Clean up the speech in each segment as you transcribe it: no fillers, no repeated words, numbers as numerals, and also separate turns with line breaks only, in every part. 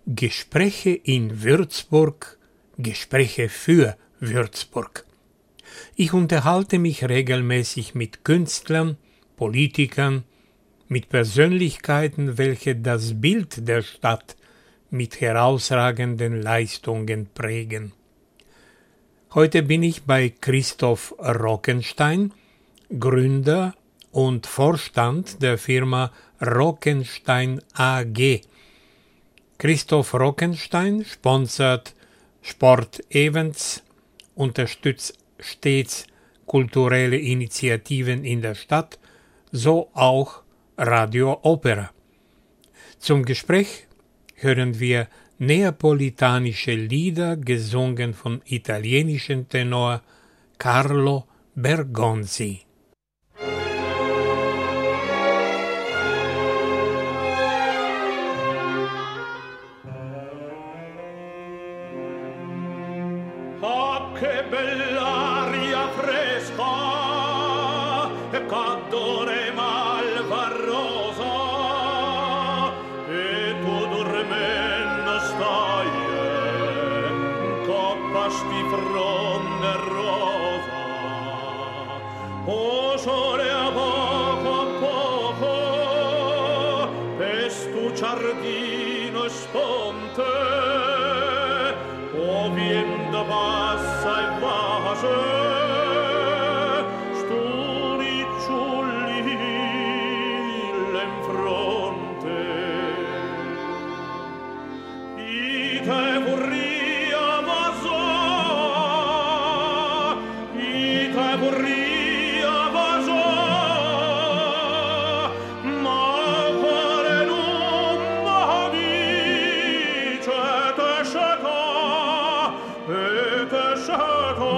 Gespräche in Würzburg, Gespräche für Würzburg. Ich unterhalte mich regelmäßig mit Künstlern, Politikern, mit Persönlichkeiten, welche das Bild der Stadt mit herausragenden Leistungen prägen. Heute bin ich bei Christoph Rockenstein, Gründer und Vorstand der Firma Rockenstein AG. Christoph Rockenstein sponsert Sportevents, unterstützt stets kulturelle Initiativen in der Stadt, so auch Radio Opera. Zum Gespräch hören wir neapolitanische Lieder, gesungen vom italienischen Tenor Carlo Bergonzi.
Che bell'aria fresca, cadore malvarosa, e tu dormendo stai, coppasti fronde rosa. O sole a poco, pestu giardino e sponte, o viento passa e vase, sturicciulli in fronte. Ite vorria vaso, ite vorria vaso, ma cuore non mi dice te sceca, e te sceca.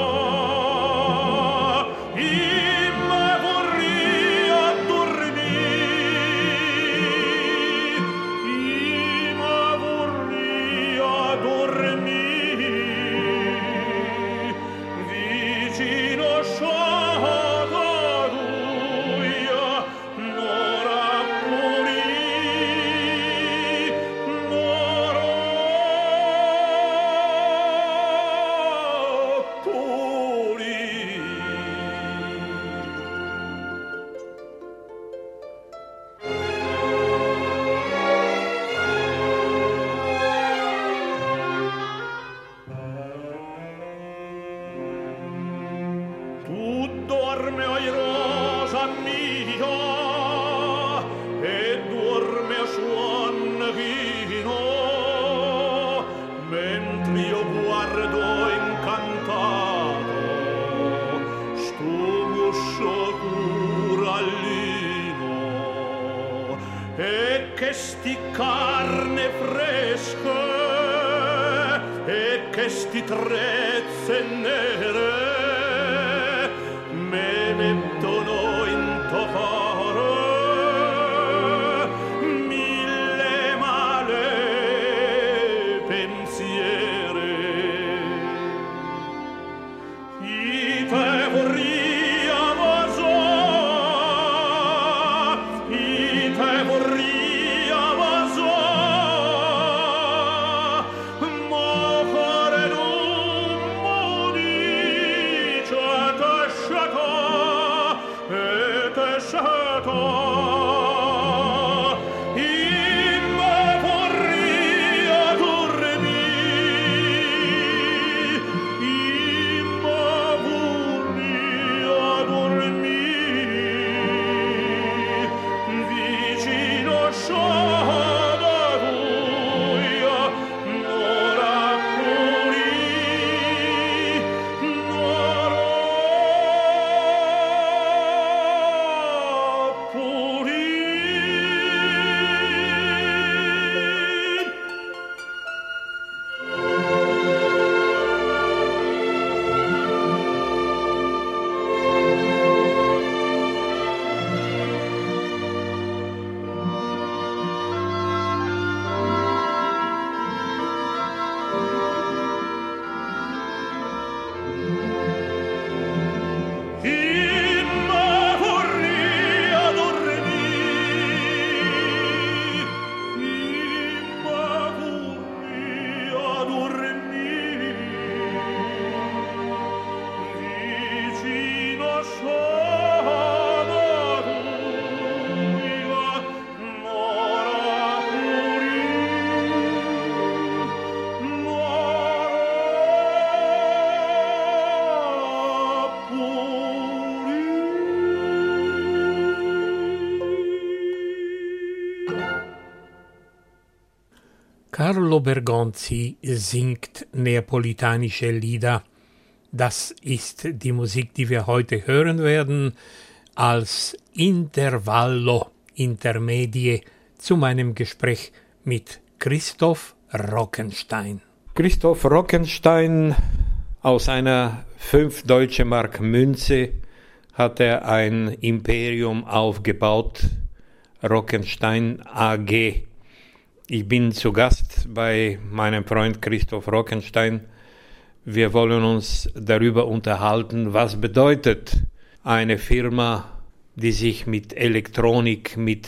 Me vorria dormire, vicino sciata duia, nora puri. Tu dorme, oi rosa mia, e dorme a suon vino, mentre io guardo incantato sto guscio curallino, e che sti carne fresche, e che sti trezze nere, me mettono in tocare mille male pensieri. Ite vorria vaso, ite vorria vaso, ma cuore non mi
Carlo Bergonzi singt neapolitanische Lieder. Das ist die Musik, die wir heute hören werden, als Intervallo, Intermedie, zu meinem Gespräch mit Christoph Rockenstein. Christoph Rockenstein, aus einer 5 Deutsche Mark Münze hat er ein Imperium aufgebaut, Rockenstein AG. Ich bin zu Gast bei meinem Freund Christoph Rockenstein. Wir wollen uns darüber unterhalten, was bedeutet eine Firma, die sich mit Elektronik, mit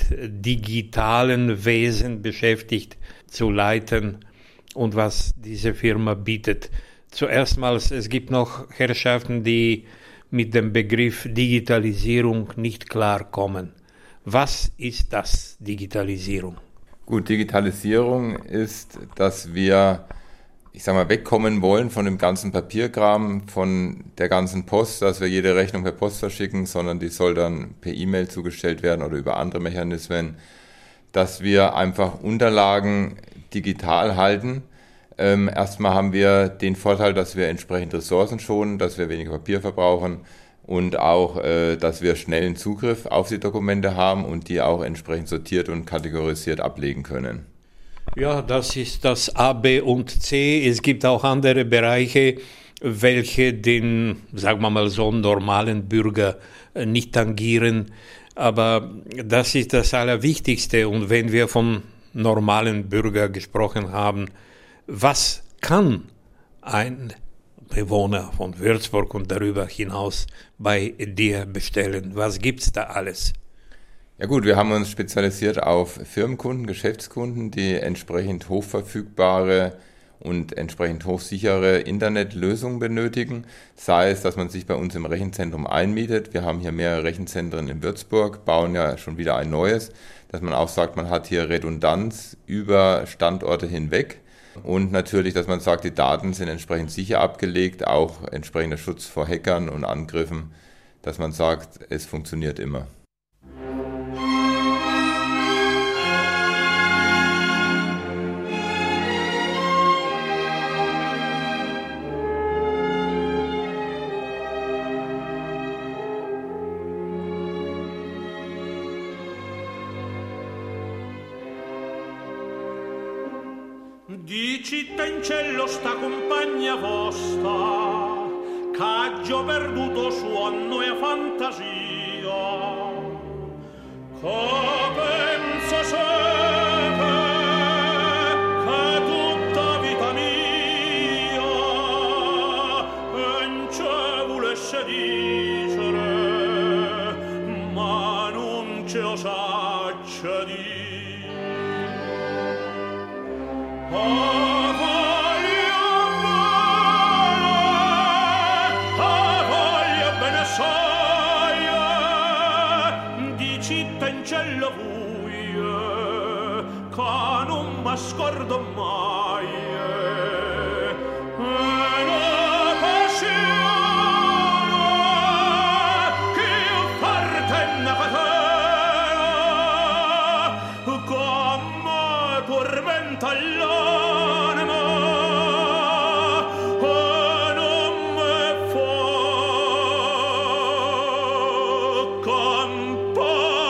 digitalen Wesen beschäftigt, zu leiten und was diese Firma bietet. Zuerst mal, es gibt noch Herrschaften, die mit dem Begriff Digitalisierung nicht klarkommen. Was ist das, Digitalisierung?
Gut, Digitalisierung ist, dass wir, wegkommen wollen von dem ganzen Papierkram, von der ganzen Post, dass wir jede Rechnung per Post verschicken, sondern die soll dann per E-Mail zugestellt werden oder über andere Mechanismen, dass wir einfach Unterlagen digital halten. Erstmal haben wir den Vorteil, dass wir entsprechend Ressourcen schonen, dass wir weniger Papier verbrauchen und auch, dass wir schnellen Zugriff auf die Dokumente haben und die auch entsprechend sortiert und kategorisiert ablegen können.
Ja, das ist das A, B und C. Es gibt auch andere Bereiche, welche den, sagen wir mal so, normalen Bürger nicht tangieren. Aber das ist das Allerwichtigste. Und wenn wir vom normalen Bürger gesprochen haben, was kann ein Bewohner von Würzburg und darüber hinaus bei dir bestellen? Was gibt's da alles?
Ja gut, wir haben uns spezialisiert auf Firmenkunden, Geschäftskunden, die entsprechend hochverfügbare und entsprechend hochsichere Internetlösungen benötigen. Sei es, dass man sich bei uns im Rechenzentrum einmietet. Wir haben hier mehrere Rechenzentren in Würzburg, bauen ja schon wieder ein neues, dass man auch sagt, man hat hier Redundanz über Standorte hinweg. Und natürlich, dass man sagt, die Daten sind entsprechend sicher abgelegt, auch entsprechender Schutz vor Hackern und Angriffen, dass man sagt, es funktioniert immer.
Di città in cielo sta compagna vostra, c'aggio perduto suono e fantasia, che penso sempre che tutta vita mia non ci volesse dicere, ma non ci osaccia dire. Di città in cielo buie, che non mi scordo mai, una passione che appartiene a te, come tormenta l'anima e non mi fa campare.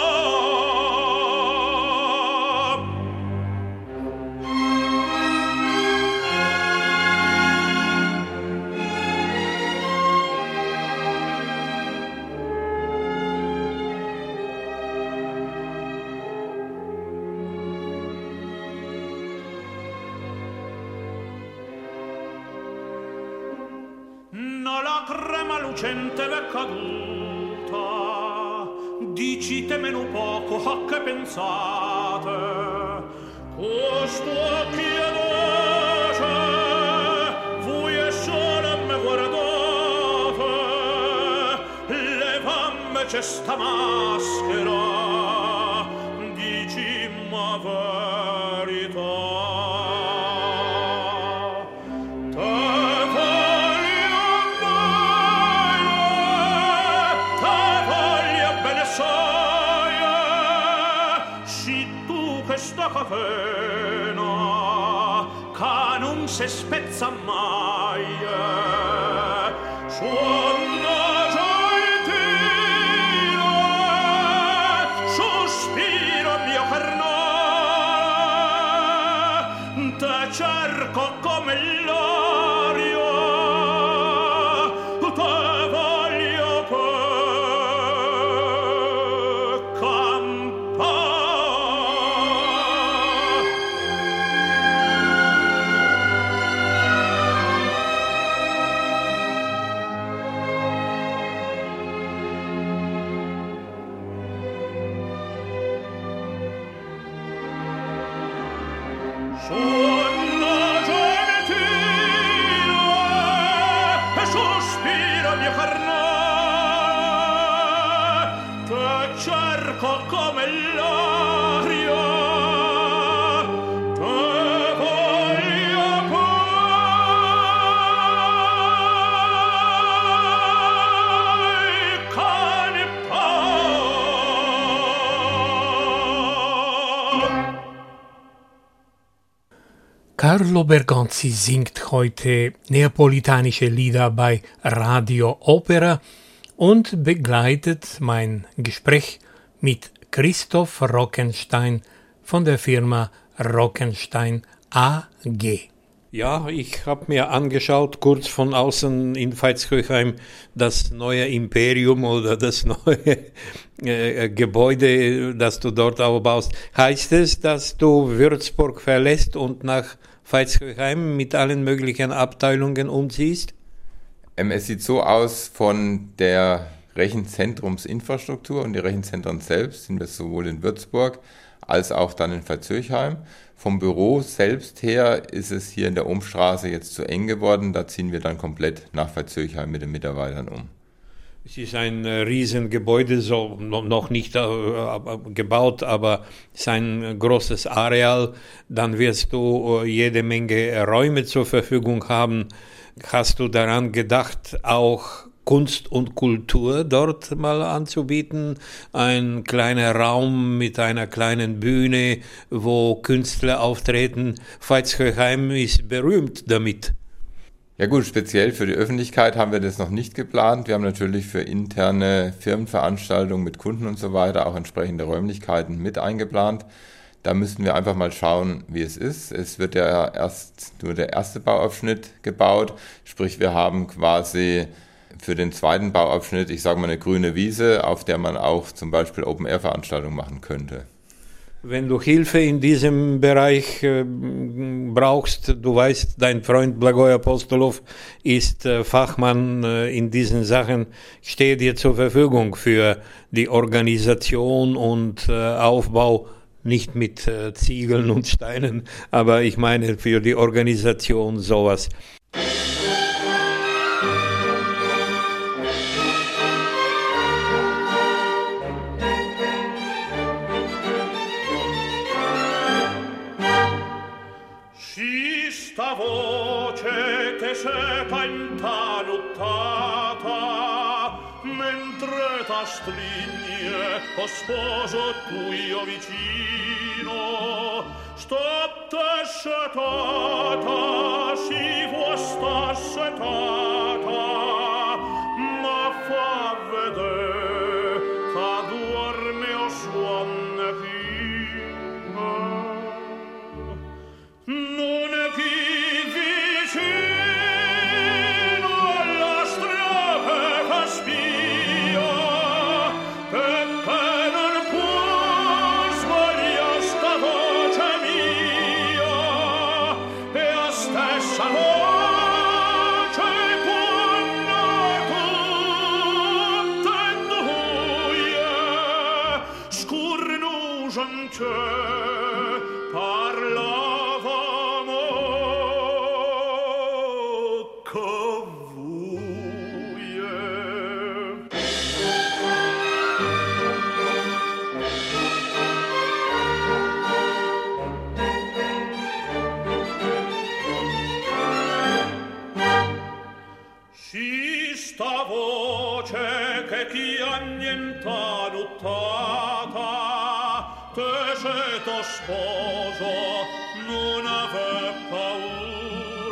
No lacrima lucente v'è caduta, dicite meno poco a che pensate, questo chiedoce, voi e solo me guardate, levamme c'è sta maschera, dicimma verità. Questa catena non se spezza mai. Suona gentile, sospiro mio carnale, te cerco come l'aria, te voglio per campare. Suona gentile, sospiro mio carnale, te cerco come l'aria, te voglio poi campare.
Carlo Bergonzi singt heute neapolitanische Lieder bei Radio Opera und begleitet mein Gespräch mit Christoph Rockenstein von der Firma Rockenstein AG. Ja, ich habe mir angeschaut, kurz von außen in Veitshöchheim, das neue Imperium oder das neue Gebäude, das du dort aufbaust. Heißt es, dass du Würzburg verlässt und nach Veitshöchheim mit allen möglichen Abteilungen umziehst?
Es sieht so aus, von der Rechenzentrumsinfrastruktur und die Rechenzentren selbst sind wir sowohl in Würzburg als auch dann in Veitshöchheim. Vom Büro selbst her ist es hier in der Umstraße jetzt zu eng geworden. Da ziehen wir dann komplett nach Veitshöchheim mit den Mitarbeitern um.
Es ist ein Riesengebäude, so noch nicht gebaut, aber es ist ein großes Areal. Dann wirst du jede Menge Räume zur Verfügung haben. Hast du daran gedacht, auch Kunst und Kultur dort mal anzubieten? Ein kleiner Raum mit einer kleinen Bühne, wo Künstler auftreten. Veitshöchheim ist berühmt damit.
Ja gut, speziell für die Öffentlichkeit haben wir das noch nicht geplant. Wir haben natürlich für interne Firmenveranstaltungen mit Kunden und so weiter auch entsprechende Räumlichkeiten mit eingeplant. Da müssten wir einfach mal schauen, wie es ist. Es wird ja erst nur der erste Bauabschnitt gebaut, sprich wir haben quasi für den zweiten Bauabschnitt, ich sage mal, eine grüne Wiese, auf der man auch zum Beispiel Open-Air-Veranstaltungen machen könnte.
Wenn du Hilfe in diesem Bereich brauchst, du weißt, dein Freund Blagoj Apostolov ist Fachmann in diesen Sachen, ich stehe dir zur Verfügung für die Organisation und Aufbau, nicht mit Ziegeln und Steinen, aber ich meine für die Organisation sowas.
Voce che sepa intanuttata, mentre ta strigne, o sposo tuo vicino, stotte setata, si vuoi sta setata, ma fa vedere che dorme o suonne fino. Non è più vicino alla strada che spia, perché non può sbagliare sta voce mia, e a stessa voce buona tutte e due, scurnugiante parlavamo covue. Si sta voce che chi annienta nuttata, te se to sposo non ave paura.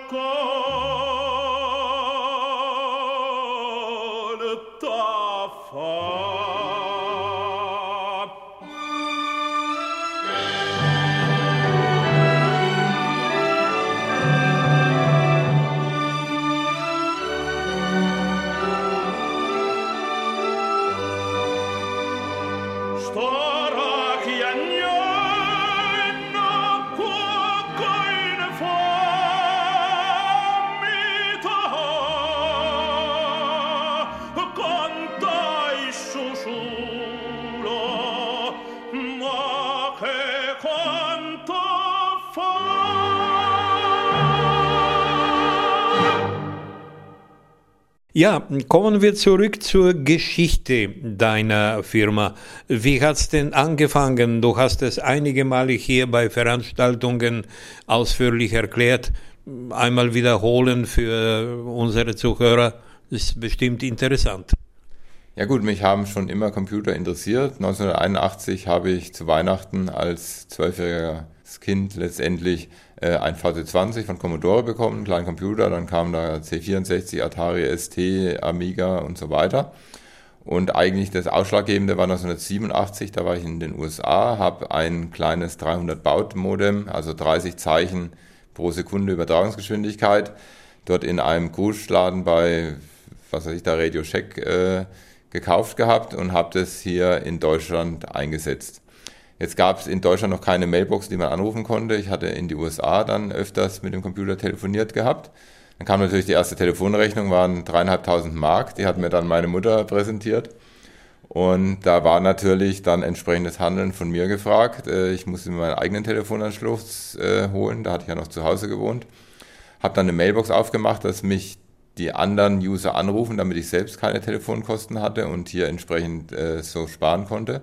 Ja, kommen wir zurück zur Geschichte deiner Firma. Wie hat es denn angefangen? Du hast es einige Male hier bei Veranstaltungen ausführlich erklärt. Einmal wiederholen für unsere Zuhörer, ist bestimmt interessant.
Ja gut, mich haben schon immer Computer interessiert. 1981 habe ich zu Weihnachten als 12-jähriges Kind letztendlich ein VC20 von Commodore bekommen, einen kleinen Computer. Dann kam da C64, Atari ST, Amiga und so weiter. Und eigentlich das Ausschlaggebende war 1987, da war ich in den USA, habe ein kleines 300-Baud-Modem, also 30 Zeichen pro Sekunde Übertragungsgeschwindigkeit, dort in einem Gruschladen bei, was weiß ich, da Radio Shack gekauft gehabt und habe das hier in Deutschland eingesetzt. Jetzt gab es in Deutschland noch keine Mailbox, die man anrufen konnte. Ich hatte in die USA dann öfters mit dem Computer telefoniert gehabt. Dann kam natürlich die erste Telefonrechnung, waren 3.500 Mark. Die hat mir dann meine Mutter präsentiert. Und da war natürlich dann entsprechendes Handeln von mir gefragt. Ich musste mir meinen eigenen Telefonanschluss holen. Da hatte ich ja noch zu Hause gewohnt. Habe dann eine Mailbox aufgemacht, dass mich die anderen User anrufen, damit ich selbst keine Telefonkosten hatte und hier entsprechend so sparen konnte.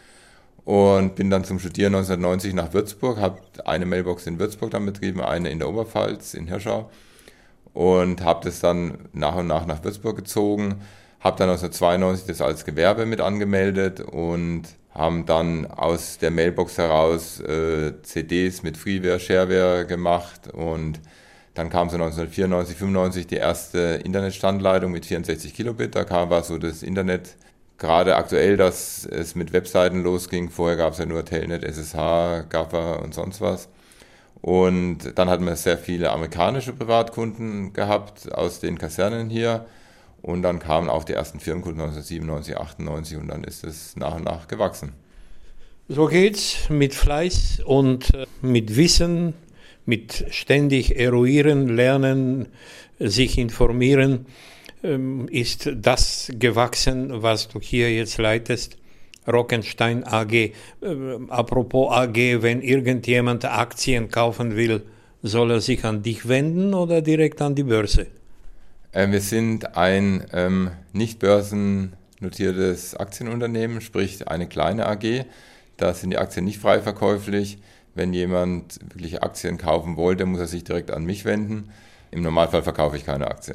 Und bin dann zum Studieren 1990 nach Würzburg, habe eine Mailbox in Würzburg dann betrieben, eine in der Oberpfalz, in Hirschau. Und habe das dann nach und nach Würzburg gezogen, habe dann 1992 das als Gewerbe mit angemeldet und haben dann aus der Mailbox heraus CDs mit Freeware, Shareware gemacht und dann kam so 1994, 95 die erste Internetstandleitung mit 64 Kilobit, war so das Internet gerade aktuell, dass es mit Webseiten losging. Vorher gab es ja nur Telnet, SSH, Gaffer und sonst was. Und dann hatten wir sehr viele amerikanische Privatkunden gehabt aus den Kasernen hier. Und dann kamen auch die ersten Firmenkunden 1997, 98 und dann ist es nach und nach gewachsen.
So geht's mit Fleiß und mit Wissen, mit ständig eruieren, lernen, sich informieren. Ist das gewachsen, was du hier jetzt leitest, Rockenstein AG. Apropos AG, wenn irgendjemand Aktien kaufen will, soll er sich an dich wenden oder direkt an die Börse?
Wir sind ein nicht börsennotiertes Aktienunternehmen, sprich eine kleine AG. Da sind die Aktien nicht frei verkäuflich. Wenn jemand wirklich Aktien kaufen wollte, muss er sich direkt an mich wenden. Im Normalfall verkaufe ich keine Aktien.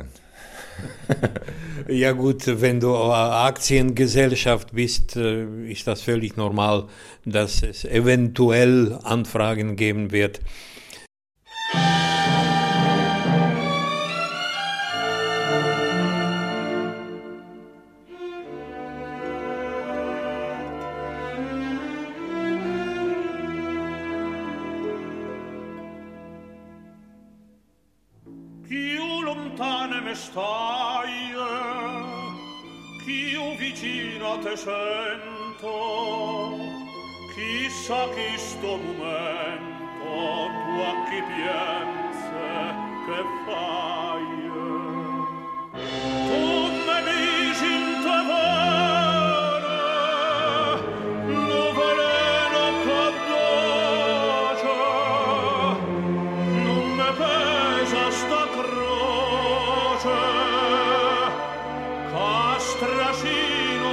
Ja gut, wenn du Aktiengesellschaft bist, ist das völlig normal, dass es eventuell Anfragen geben wird.
Te sento, chissà chi sto momento tu a chi piense che fai. Tu me dici in te vere, no veleno che non me pesa sta croce, castracino.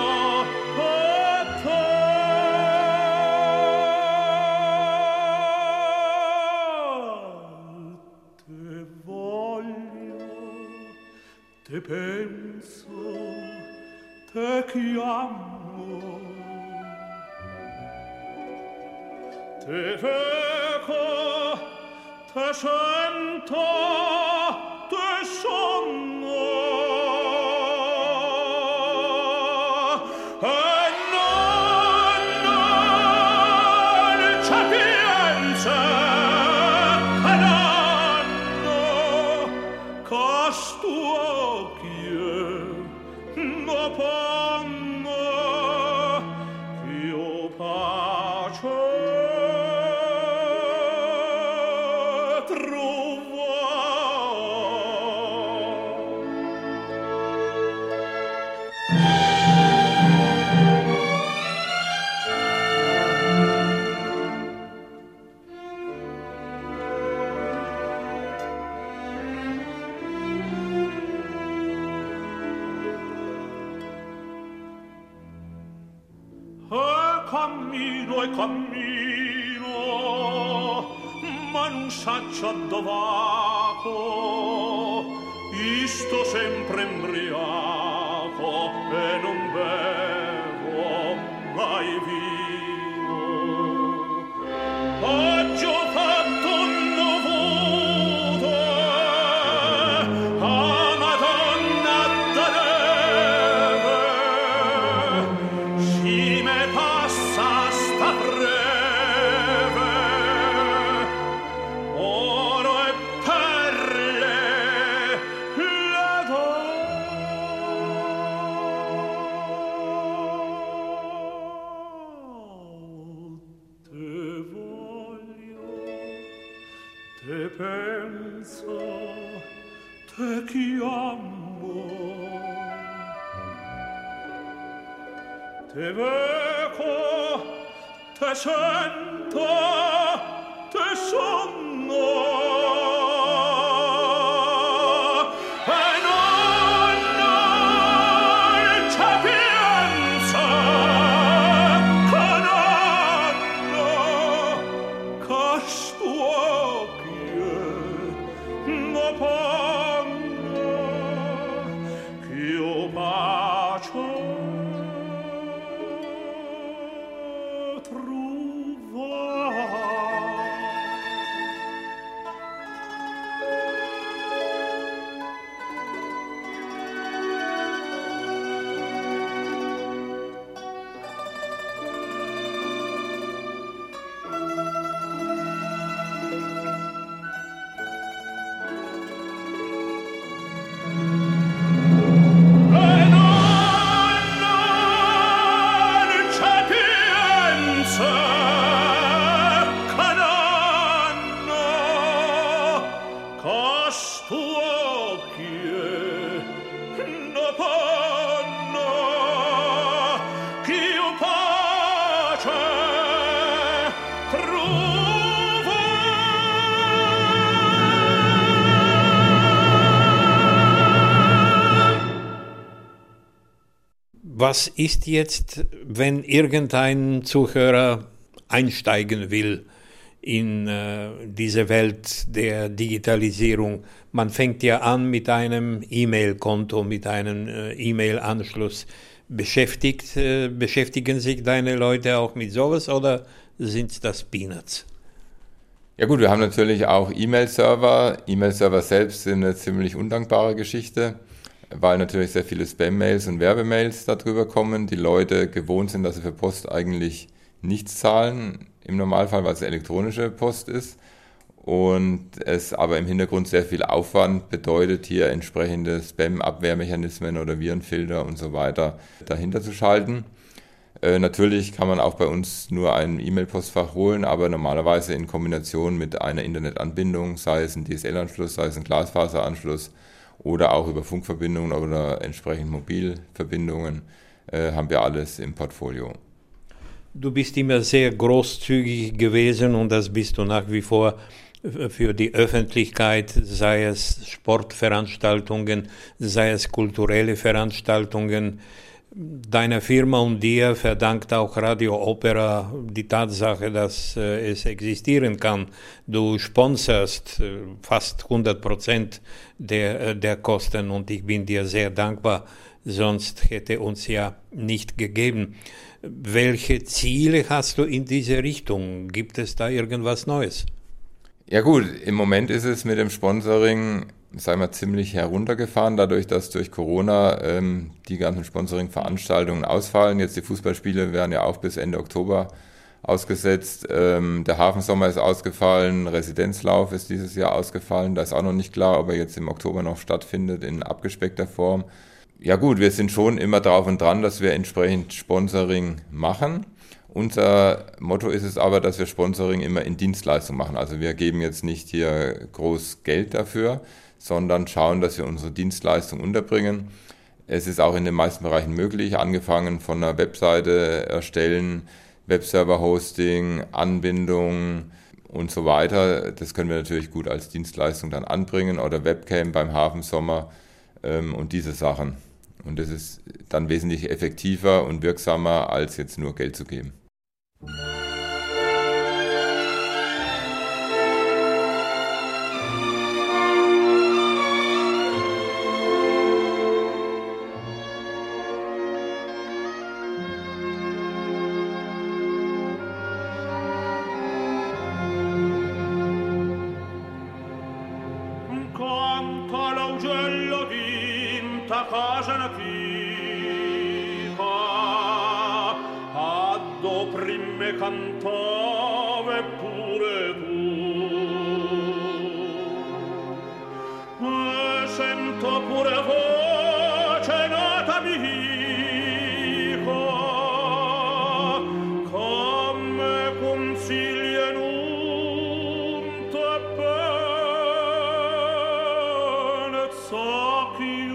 Te penso, te chiamo, te veco, te sento, cammino e cammino, ma non saccio addovaco, sto sempre embriaco e non bevo mai vino. Oggi ho fatto un dovuto a Madonna da neve, si me passa sta breve, oro e perle le do. Te voglio, te penso, te chiamo, te veco, te sento, te sonno, e non c'è pienza che nanno, castuocchie, no panno, ch'io pace truva. E non c'è pienza che nanno, castuocchie, no panno, ch'io pace truva.
Was ist jetzt, wenn irgendein Zuhörer einsteigen will in diese Welt der Digitalisierung? Man fängt ja an mit einem E-Mail-Konto, mit einem E-Mail-Anschluss. Beschäftigen sich deine Leute auch mit sowas oder sind das Peanuts?
Ja gut, wir haben natürlich auch E-Mail-Server. E-Mail-Server selbst sind eine ziemlich undankbare Geschichte, weil natürlich sehr viele Spam-Mails und Werbemails darüber kommen. Die Leute gewohnt sind, dass sie für Post eigentlich nichts zahlen, im Normalfall, weil es elektronische Post ist. Und es aber im Hintergrund sehr viel Aufwand bedeutet, hier entsprechende Spam-Abwehrmechanismen oder Virenfilter und so weiter dahinter zu schalten. Natürlich kann man auch bei uns nur ein E-Mail-Postfach holen, aber normalerweise in Kombination mit einer Internetanbindung, sei es ein DSL-Anschluss, sei es ein Glasfaseranschluss oder auch über Funkverbindungen oder entsprechend Mobilverbindungen, haben wir alles im Portfolio.
Du bist immer sehr großzügig gewesen und das bist du nach wie vor für die Öffentlichkeit, sei es Sportveranstaltungen, sei es kulturelle Veranstaltungen. Deiner Firma und dir verdankt auch Radio Opera die Tatsache, dass es existieren kann. Du sponsorst fast 100% der Kosten und ich bin dir sehr dankbar, sonst hätte uns ja nicht gegeben. Welche Ziele hast du in diese Richtung? Gibt es da irgendwas Neues?
Ja gut, im Moment ist es mit dem Sponsoring, sagen wir, ziemlich heruntergefahren, dadurch, dass durch Corona die ganzen Sponsoring-Veranstaltungen ausfallen. Jetzt die Fußballspiele werden ja auch bis Ende Oktober ausgesetzt. Der Hafensommer ist ausgefallen, Residenzlauf ist dieses Jahr ausgefallen. Da ist auch noch nicht klar, ob er jetzt im Oktober noch stattfindet in abgespeckter Form. Ja gut, wir sind schon immer drauf und dran, dass wir entsprechend Sponsoring machen. Unser Motto ist es aber, dass wir Sponsoring immer in Dienstleistung machen. Also wir geben jetzt nicht hier groß Geld dafür, sondern schauen, dass wir unsere Dienstleistung unterbringen. Es ist auch in den meisten Bereichen möglich, angefangen von einer Webseite erstellen, Webserver-Hosting, Anbindung und so weiter. Das können wir natürlich gut als Dienstleistung dann anbringen oder Webcam beim Hafensommer und diese Sachen. Und das ist dann wesentlich effektiver und wirksamer, als jetzt nur Geld zu geben.
questa casa antica addo prime cantave pure tu e sento pure voce nata mia come consigli e non te bene so chi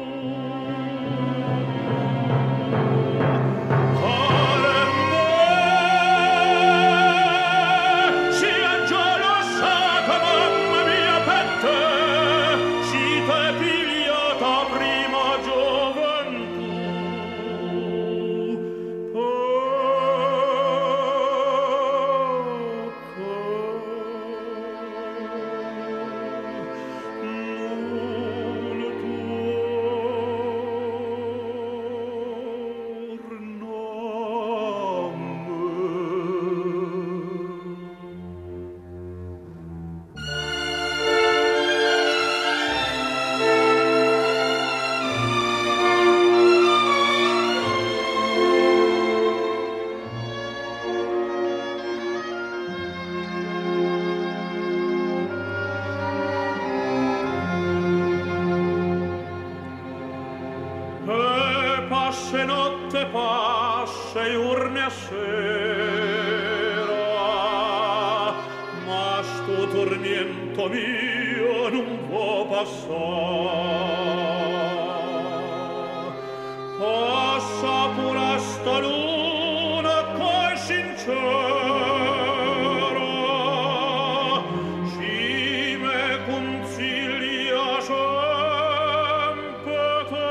passe notte passe urne a sera ma sto tormento mio non può passare passa pure sta luna coi sincera ci me consiglia sempre te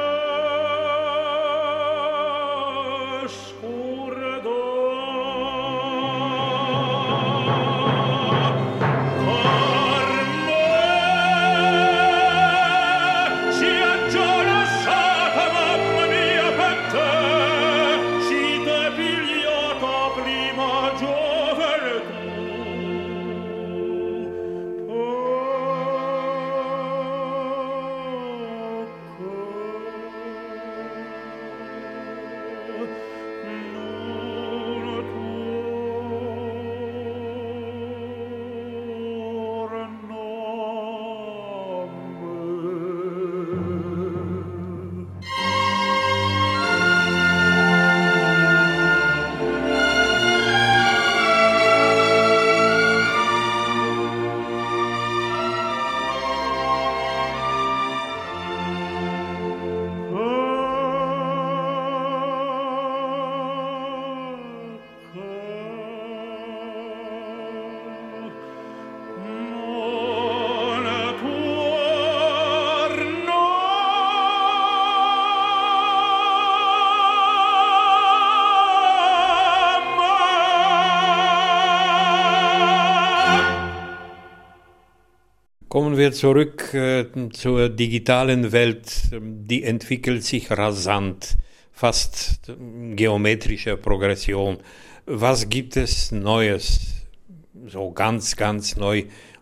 Kommen wir zurück zur digitalen Welt. Die entwickelt sich rasant, fast geometrische Progression. Was gibt es Neues, so ganz, ganz neu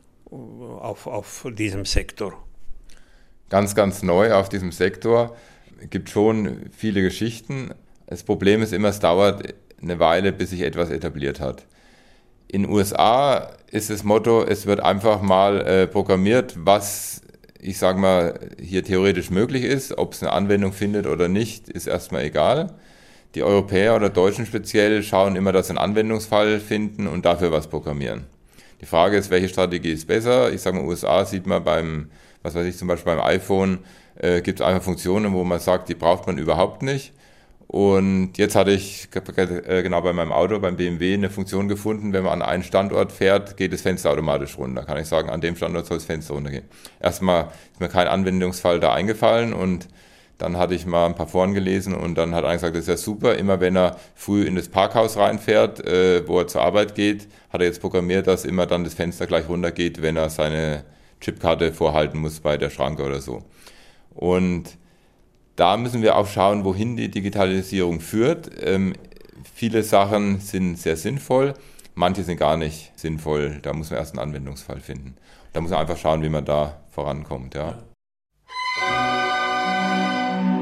auf diesem Sektor?
Ganz, ganz neu auf diesem Sektor. Es gibt schon viele Geschichten. Das Problem ist immer, es dauert eine Weile, bis sich etwas etabliert hat. In den USA ist das Motto, es wird einfach mal programmiert, was, ich sage mal, hier theoretisch möglich ist. Ob es eine Anwendung findet oder nicht, ist erstmal egal. Die Europäer oder Deutschen speziell schauen immer, dass sie einen Anwendungsfall finden und dafür was programmieren. Die Frage ist, welche Strategie ist besser? Ich sage mal, in den USA sieht man was weiß ich, zum Beispiel beim iPhone, gibt es einfach Funktionen, wo man sagt, die braucht man überhaupt nicht. Und jetzt hatte ich genau bei meinem Auto, beim BMW, eine Funktion gefunden, wenn man an einen Standort fährt, geht das Fenster automatisch runter. Kann ich sagen, an dem Standort soll das Fenster runtergehen. Erstmal ist mir kein Anwendungsfall da eingefallen und dann hatte ich mal ein paar Foren gelesen und dann hat einer gesagt, das ist ja super, immer wenn er früh in das Parkhaus reinfährt, wo er zur Arbeit geht, hat er jetzt programmiert, dass immer dann das Fenster gleich runtergeht, wenn er seine Chipkarte vorhalten muss bei der Schranke oder so. Und da müssen wir auch schauen, wohin die Digitalisierung führt. Viele Sachen sind sehr sinnvoll, manche sind gar nicht sinnvoll. Da muss man erst einen Anwendungsfall finden. Da muss man einfach schauen, wie man da vorankommt. Ja.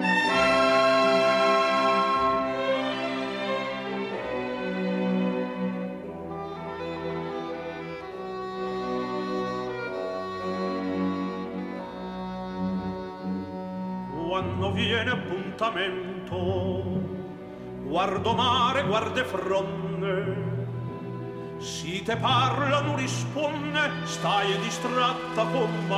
quando viene appuntamento, guardo mare, guarde fronde, si te parla, non risponde, stai distratta con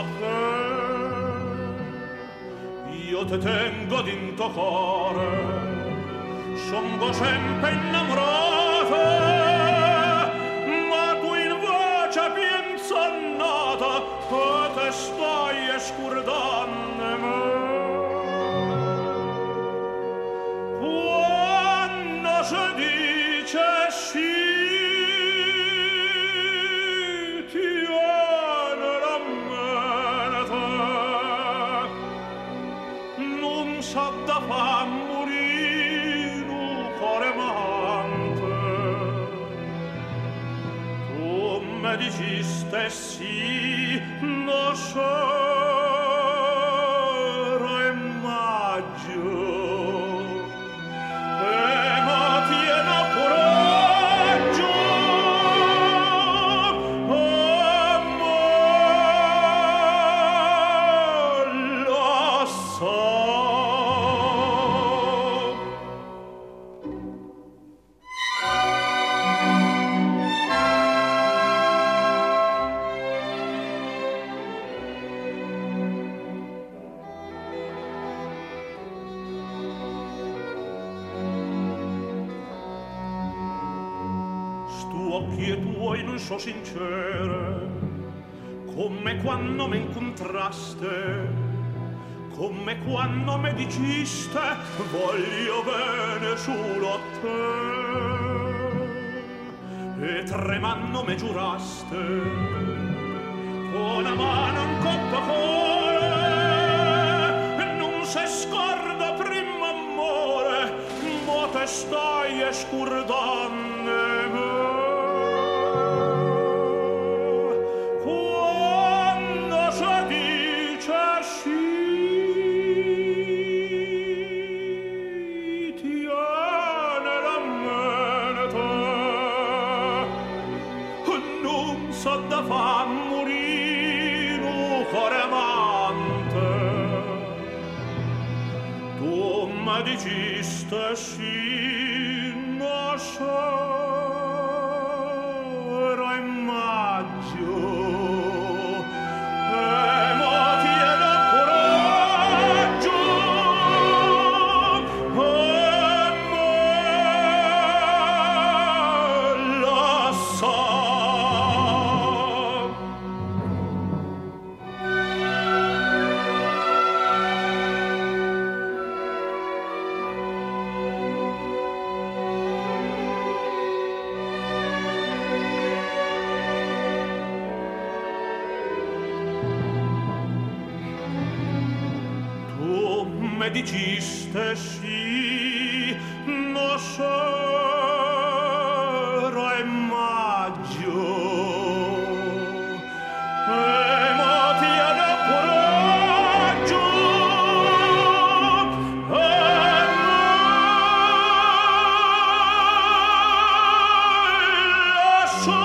me. Io te tengo d'into cuore, songo sempre innamorata, ma tu invece pienzannata, che te stai scordando me. Quando si dice sì, tiene la mente, non sa da fa morire un cuore amante. Tu mi diciste sì, no sera e maggio, e ma tiene coraggio, e ma la sa. Occhi tuoi non so sincere, come quando mi incontraste, come quando mi diciste voglio bene solo a te, e tremando mi giuraste con la mano in coppa cuore, non se scorda prima amore, mo te stai scordando me. Da fa morire un cuore amante, tu mi diciste sì, no sera in maggio, e ma tiene coraggio, e ma la sa. Me diciste sì, no sera e maggio, e ma tiene coraggio, e ma la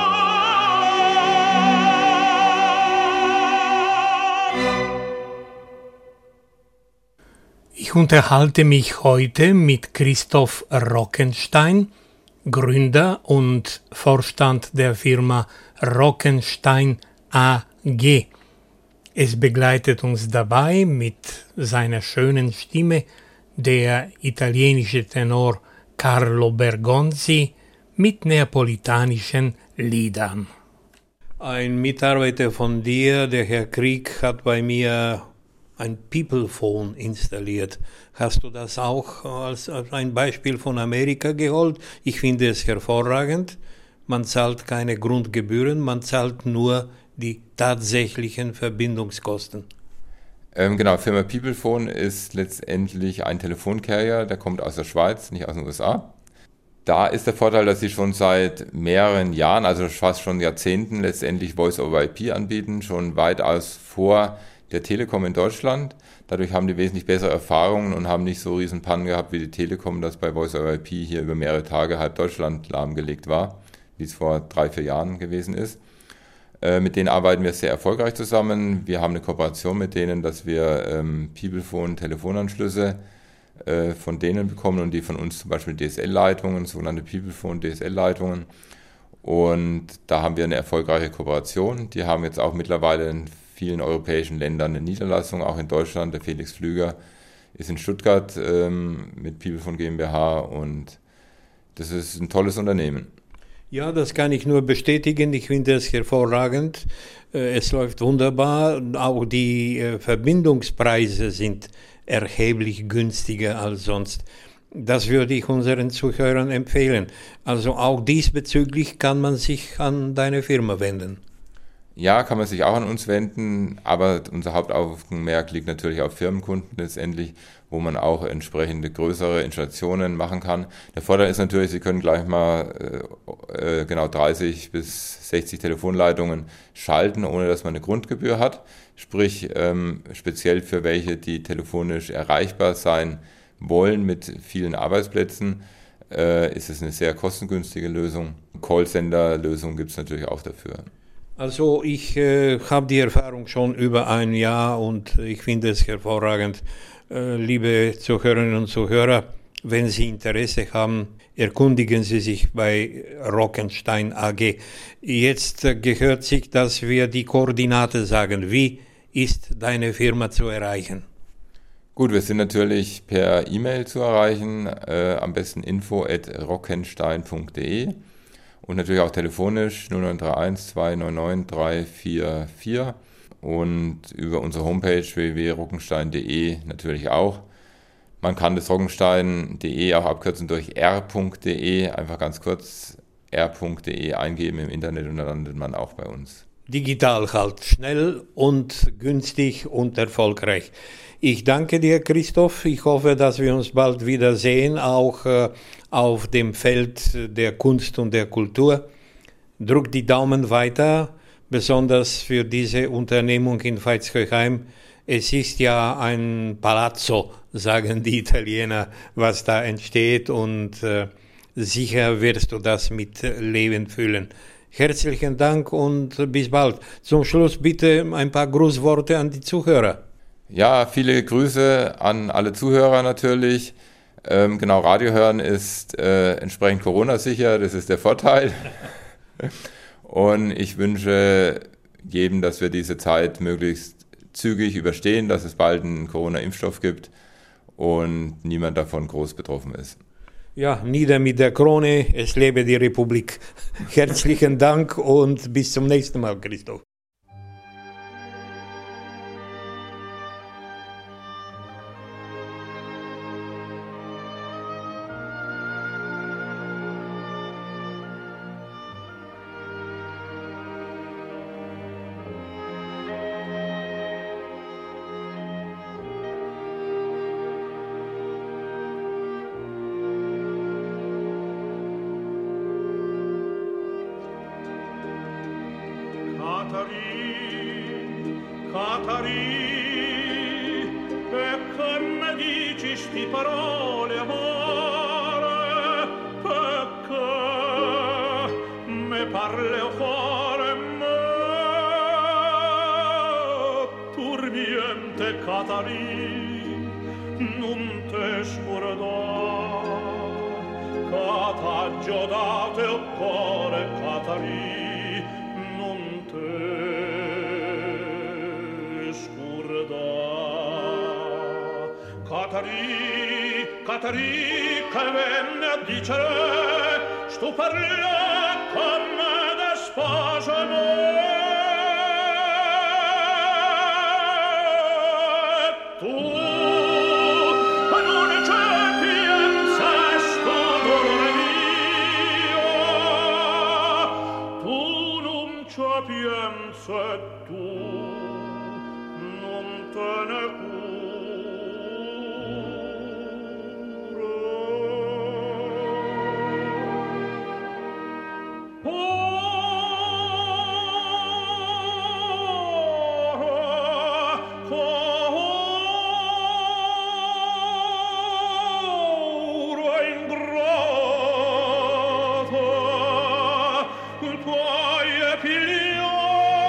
Ich unterhalte mich heute mit Christoph Rockenstein, Gründer und Vorstand der Firma Rockenstein AG. Es begleitet uns dabei mit seiner schönen Stimme der italienische Tenor Carlo Bergonzi mit neapolitanischen Liedern. Ein Mitarbeiter von dir, der Herr Krieg, hat bei mir ein People-Phone installiert. Hast du das auch als ein Beispiel von Amerika geholt? Ich finde es hervorragend. Man zahlt keine Grundgebühren, man zahlt nur die tatsächlichen Verbindungskosten.
Genau, Firma Peoplephone ist letztendlich ein Telefoncarrier, der kommt aus der Schweiz, nicht aus den USA. Da ist der Vorteil, dass sie schon seit mehreren Jahren, also fast schon Jahrzehnten, letztendlich Voice-over-IP anbieten, schon weitaus vor der Telekom in Deutschland. Dadurch haben die wesentlich bessere Erfahrungen und haben nicht so riesen Pannen gehabt wie die Telekom, dass bei Voice-over-IP hier über mehrere Tage halb Deutschland lahmgelegt war, wie es vor 3-4 Jahren gewesen ist. Mit denen arbeiten wir sehr erfolgreich zusammen. Wir haben eine Kooperation mit denen, dass wir Peoplephone-Telefonanschlüsse von denen bekommen und die von uns zum Beispiel DSL-Leitungen, sogenannte Peoplephone-DSL-Leitungen. Und da haben wir eine erfolgreiche Kooperation. Die haben jetzt auch mittlerweile in vielen europäischen Ländern eine Niederlassung, auch in Deutschland. Der Felix Flüger ist in Stuttgart mit Peoplephone GmbH und das ist ein tolles Unternehmen.
Ja, das kann ich nur bestätigen. Ich finde es hervorragend. Es läuft wunderbar. Auch die Verbindungspreise sind erheblich günstiger als sonst. Das würde ich unseren Zuhörern empfehlen. Also auch diesbezüglich kann man sich an deine Firma wenden.
Ja, kann man sich auch an uns wenden, aber unser Hauptaugenmerk liegt natürlich auf Firmenkunden letztendlich, wo man auch entsprechende größere Installationen machen kann. Der Vorteil ist natürlich, Sie können gleich mal genau 30 bis 60 Telefonleitungen schalten, ohne dass man eine Grundgebühr hat. Sprich, speziell für welche, die telefonisch erreichbar sein wollen mit vielen Arbeitsplätzen, ist es eine sehr kostengünstige Lösung. Callcenter-Lösung gibt es natürlich auch dafür.
Also ich habe die Erfahrung schon über ein Jahr und ich finde es hervorragend. Liebe Zuhörerinnen und Zuhörer, wenn Sie Interesse haben, erkundigen Sie sich bei Rockenstein AG. Jetzt gehört sich, dass wir die Koordinate sagen. Wie ist deine Firma zu erreichen?
Gut, wir sind natürlich per E-Mail zu erreichen, am besten info@rockenstein.de. Und natürlich auch telefonisch 0931 299 344 und über unsere Homepage www.rockenstein.de natürlich auch. Man kann das rockenstein.de auch abkürzen durch r.de, einfach ganz kurz r.de eingeben im Internet und dann landet man auch bei uns.
Digital halt, schnell und günstig und erfolgreich. Ich danke dir, Christoph. Ich hoffe, dass wir uns bald wiedersehen, auch auf dem Feld der Kunst und der Kultur. Drück die Daumen weiter, besonders für diese Unternehmung in Veitshöchheim. Es ist ja ein Palazzo, sagen die Italiener, was da entsteht und sicher wirst du das mit Leben füllen. Herzlichen Dank und bis bald. Zum Schluss bitte ein paar Grußworte an die Zuhörer.
Ja, viele Grüße an alle Zuhörer natürlich. Genau, Radio hören ist entsprechend Corona-sicher, das ist der Vorteil. Und ich wünsche jedem, dass wir diese Zeit möglichst zügig überstehen, dass es bald einen Corona-Impfstoff gibt und niemand davon groß betroffen ist.
Ja, nieder mit der Krone, es lebe die Republik. Herzlichen Dank und bis zum nächsten Mal, Christoph.
Catarin, perché mi dici sti parole, amore, perché mi parli o cuore me, turbiente Catarin, non te scordar, cataggio date o cuore, Catarin, non te Catari, che venne a dicere, sto parla con me da sposo tu, non c'è pienza sto dolore mio, tu non c'è pienza tu, non te ne cura. Pigliò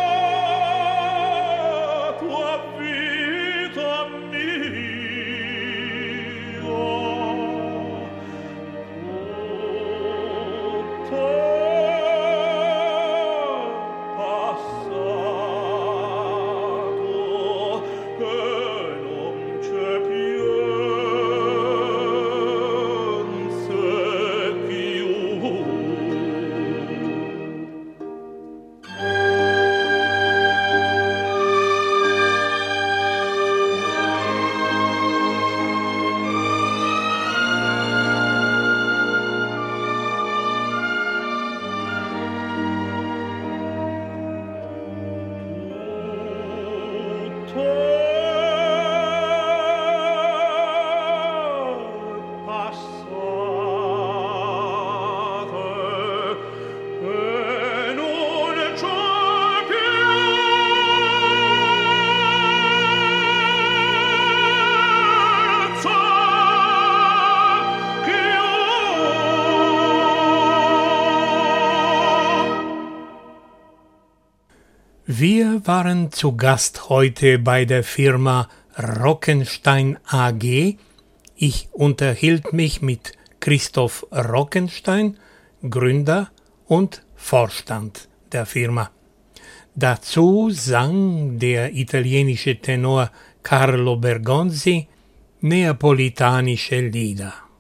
Wir waren zu Gast heute bei der Firma Rockenstein AG. Ich unterhielt mich mit Christoph Rockenstein, Gründer und Vorstand der Firma. Dazu sang der italienische Tenor Carlo Bergonzi neapolitanische Lieder.